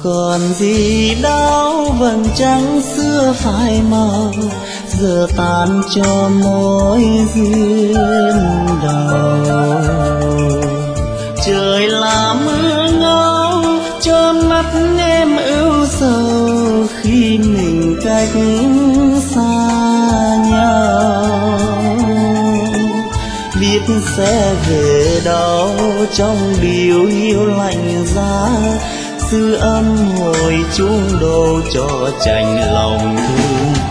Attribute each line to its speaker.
Speaker 1: còn gì đau vầng trăng xưa phai màu, giờ tan cho mối duyên đầu. Trời là mưa ngâu chôm mắt em ưu sầu, khi mình cách xa nhau. Biết sẽ về đâu trong điều yêu lạnh giá, sư âm hồi chuông đầu cho chạnh lòng thương.